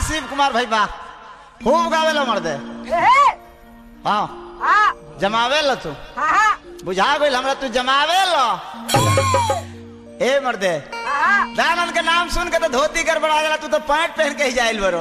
शिव कुमार भाई बा खूब गावेला मर्दे। हाँ जमावेला तू बुझा गई हमरा तू जमावेला ए मर्दे। दानंद के नाम सुन के तो धोती गड़बड़ा गया तू तो पैंट पहन के ही जाइल बरो।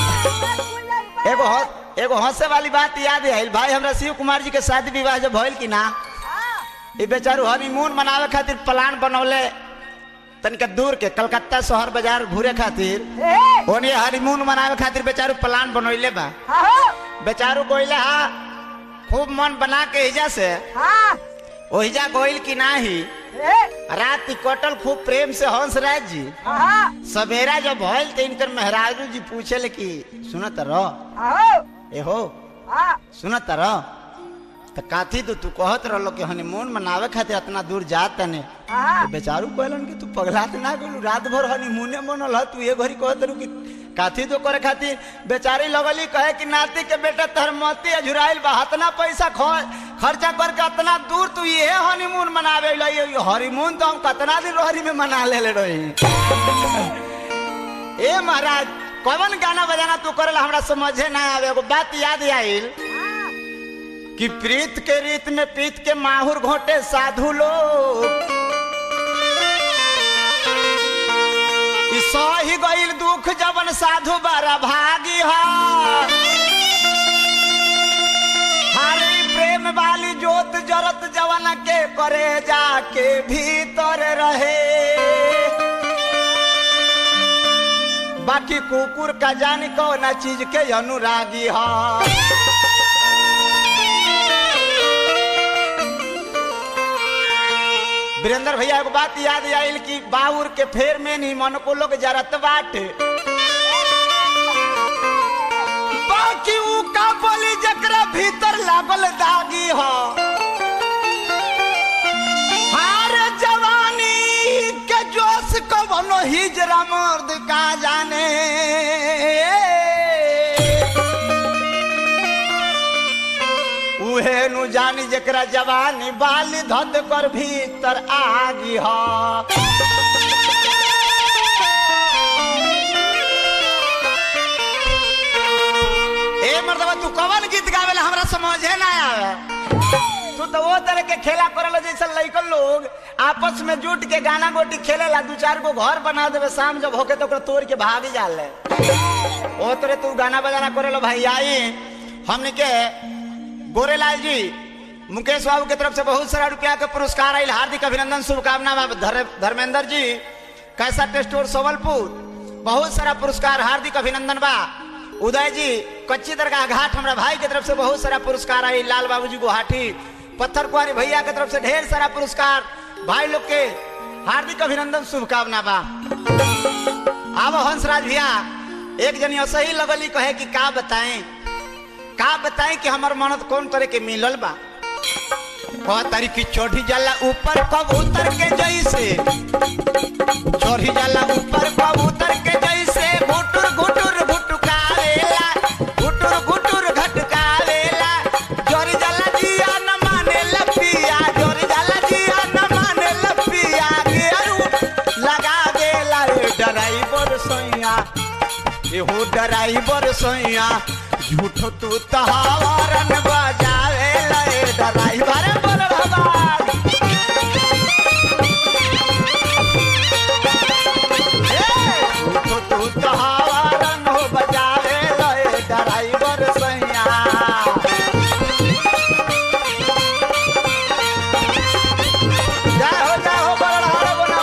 एगो हंसे वाली बात याद है भाई हमरा शिव कुमार जी के शादी विवाह जब भइल की ना ये बेचारू हनीमून मनावे खातिर प्लान बनौले तनिक दूर के कलकत्ता शहर बाजार घूरे खातिर ओने हनीमून मनावे खातिर बेचारू प्लान बनौले बा। बेचारू कोइले हा खूब मन बना के हिजा से ओहिजा गोइल की नाही रात कटल खूब प्रेम से हंसराज जी। सवेरा जब भइल तो इनकर मेहरारू जी पूछे कि सुनत रह ए हो सुनत रह तो काथी तू कहत रहो कि हनीमून मनावे खातिर इतना दूर जात तने तो बेचारू कहलन कि तू पगला त ना गेलू रात भर हनीमूने मनल ह तू ये घड़ी कहत रहो कि काथी तो करे खातिर बेचारी लगली कहे कि नाती के बेटा धर्मती अझुराइल बा इतना पैसा खर्चा करके इतना दूर तू ये हनीमून मनावे हनीमून तो हम कितना दिन रोहरी में मना ले रही। ए महाराज कौन गाना बजाना तू करेला हमरा समझे ना आवे। एगो बात याद आइल कि प्रीत के रीत में पीत के माहुर घोटे साधु लोग सही गईल दुख जबन साधु बारा भागी हारी प्रेम वाली जोत जरत जवन के करे जाके भीतर रहे बाकी कुकुर का जानी कौन चीज के अनुरागी हा। वीरेंद्र भैया एक बात याद आयल कि बाउर के फेर में नहीं मन को लोग जरत बाटे बाकी ऊ का बोली जकरा भीतर लागल दागी हो हार जवानी के जोश को बनो हिजरा मर्द का जाने उहे नु जानी जकरा जवानी बाली धद कर भीतर आगी हा। ए मर्दवा तू कवन गीत गावेला हमरा समझे ना आवे। तू तो वो तरह के खेला करल जैसे लइकन लोग आपस में जुट के गाना गोटी खेलेला दू चार गो घर बना देवे शाम जब होके तो तोड़ के भाग जाले ओ तोरे तू गाना बजाना करेलो भाई। आई हमने के गोरेलाल जी मुकेश बाबू की तरफ से बहुत सारा रुपया के पुरस्कार आयल हार्दिक अभिनंदन शुभकामना। धर्मेंद्र जी कैसा टेस्टोर सोवलपुर बहुत सारा पुरस्कार हार्दिक अभिनंदन बा। उदय जी कच्ची दरगाह घाट हमारा भाई की तरफ से बहुत सारा पुरस्कार आई। लाल बाबू जी गुवाहाटी पत्थर कुआरी भैया की तरफ से ढेर सारा पुरस्कार भाई लोग के हार्दिक अभिनंदन शुभकामना बा। अब हंसराज भैया एक जनी ऐसे ही लगली कहे कि का बताएं कि हमार मनत कौन तरह के मिलल बा। तारी की चढ़ी जाला ऊपर कबूतर के जैसे चढ़ी जाला ऊपर कबूतर के जैसे घुटुर घुटुर घुटकावेला घुटुर घुटुर घटकावेला जोरी जाला जिया न माने लपिया जोरी जाला जिया न माने लपिया गेरू लगा देला ड्राइवर सोइया एहो ड्राइवर सोइया झूठो तू तहावरन बजावे ले ड्राइवर बोल भगवान झूठो तू तहावरन हो बजावे ले ड्राइवर सैया। जय हो बड़ा बना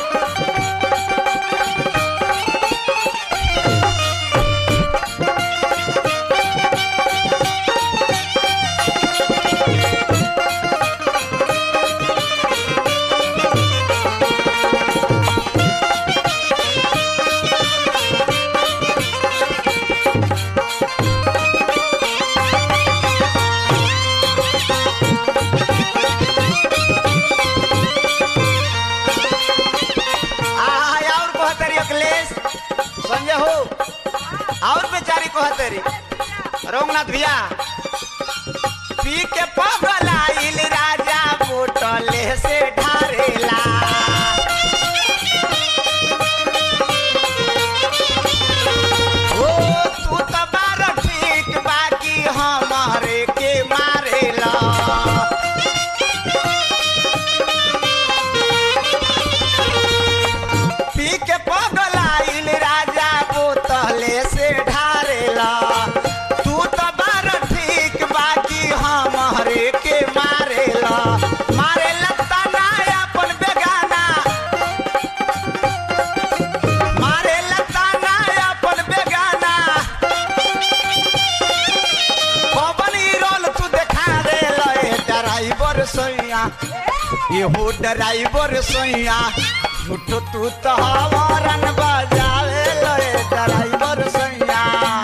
और बेचारी कहतरी रघुनाथ भैया पी के पगलाइल राजा बोतले से ढारेला ओ ड्राइवर सैया ये हो ड्राइवर सैया झूठो तू तो हॉर्न बजावे ले ड्राइवर सैया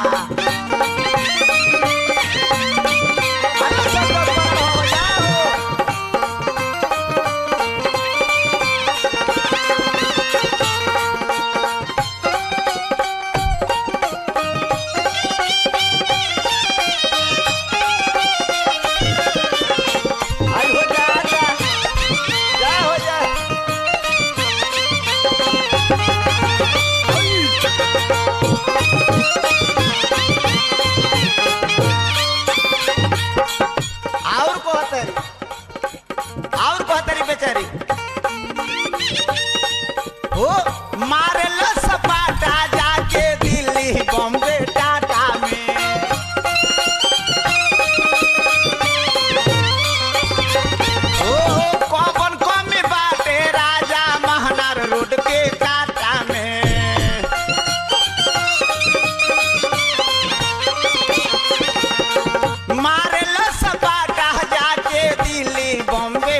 बेचारी हो मारल सपाटा जाके दिल्ली बॉम्बे टाटा में हो कौन कमी बाटे राजा महनार रोड के काटा में मारल सपाटा जाके दिल्ली बॉम्बे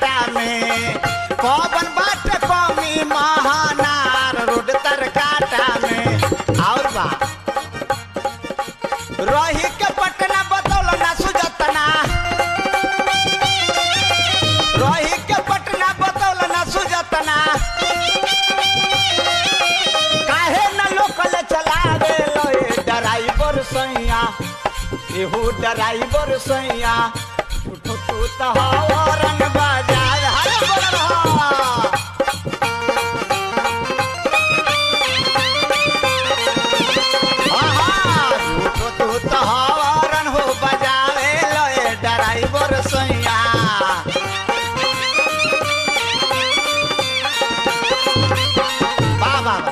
कौन बात कमी महानार रोड तर काटा में और बा रही के पटना बतौल ना सुजतना रही के पटना बतौल ना सुजतना काहे न लोकल चलावे लो ड्राइवर सैया एहो ड्राइवर सैया उठो तू तो हॉर्न बजा ड्राइवर सैया वाह वाह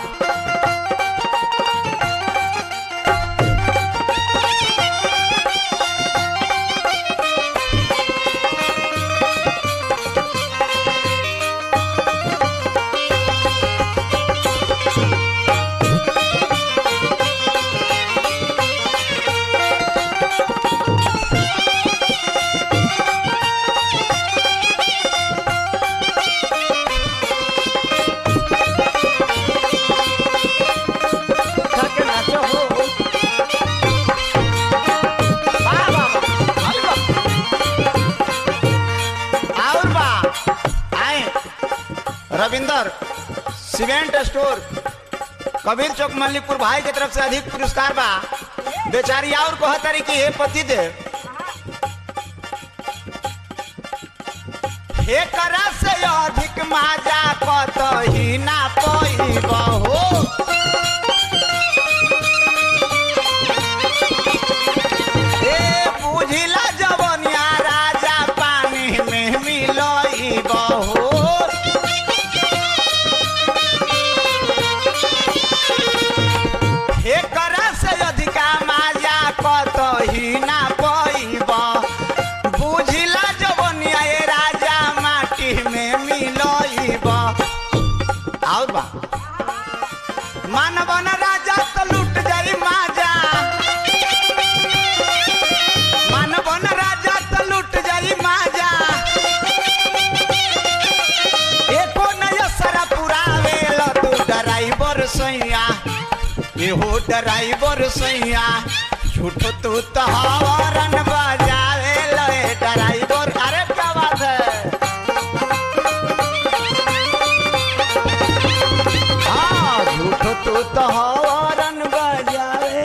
रविंदर सीमेंट स्टोर कबीर चौक मल्लिकपुर भाई की तरफ से अधिक पुरस्कार बा बेचारी और कहतरी कि हे पति दे हे करा से अधिक माजा कतही ना पईबा हो हे बुझिला जवनिया राजा पानी में मिलईबा हो कतही ना पईबा बुझिला जवनिया राजा माटी में मिलईबा और बा मानवन राजा तो लूट जाई माजा मानवन राजा तो लूट जाई माजा एको नया सरा पुरावे लो तू ड्राइवर सैया ये हो ड्राइवर सैया झूठो तू तो हॉर्न बजावे ले ड्राइवर अरे क्या बात है हाँ झूठो तू तो हॉर्न बजावे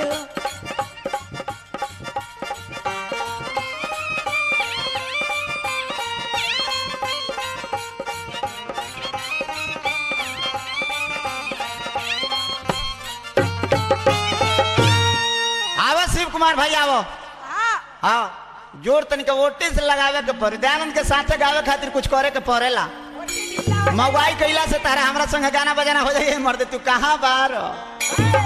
कुमार भाई आवो हाँ जोर तनिक वोटे से लगावे के पड़े दयानंद के साथ गावे खातिर कुछ करे के पड़ेला मगवाई कैला से तारा हमरा संग गाना बजाना हो जाए मर्द तू कहाँ बार